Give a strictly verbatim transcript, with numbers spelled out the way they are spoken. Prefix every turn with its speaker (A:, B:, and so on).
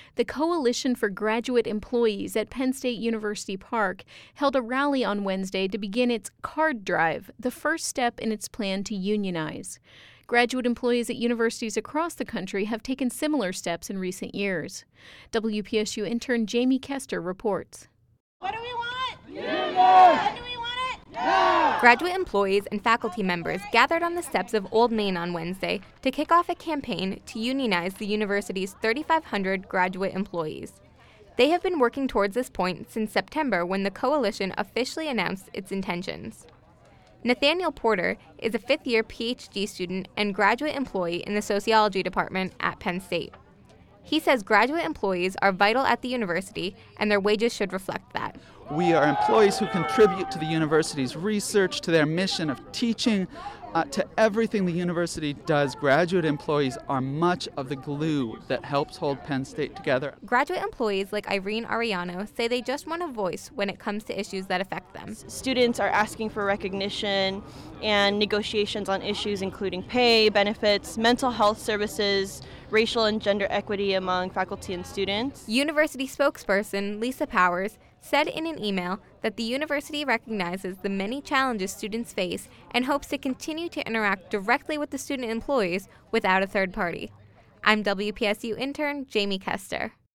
A: The Coalition for Graduate Employees at Penn State University Park held a rally on Wednesday to begin its Card Drive, the first step in its plan to unionize. Graduate employees at universities across the country have taken similar steps in recent years. W P S U intern Jamie Kester reports.
B: What do we want?
C: Unions!
B: When do we want it?
C: Now!
D: Graduate employees and faculty members gathered on the steps of Old Main on Wednesday to kick off a campaign to unionize the university's thirty-five hundred graduate employees. They have been working towards this point since September, when the coalition officially announced its intentions. Nathaniel Porter is a fifth-year P H D student and graduate employee in the sociology department at Penn State. He says graduate employees are vital at the university and their wages should reflect that.
E: We are employees who contribute to the university's research, to their mission of teaching, uh, to everything the university does. Graduate employees are much of the glue that helps hold Penn State together.
D: Graduate employees like Irene Arellano say they just want a voice when it comes to issues that affect them.
B: Students are asking for recognition and negotiations on issues including pay, benefits, mental health services, racial and gender equity among faculty and students.
D: University spokesperson Lisa Powers said in an email that the university recognizes the many challenges students face and hopes to continue to interact directly with the student employees without a third party. I'm W P S U intern Jamie Kester.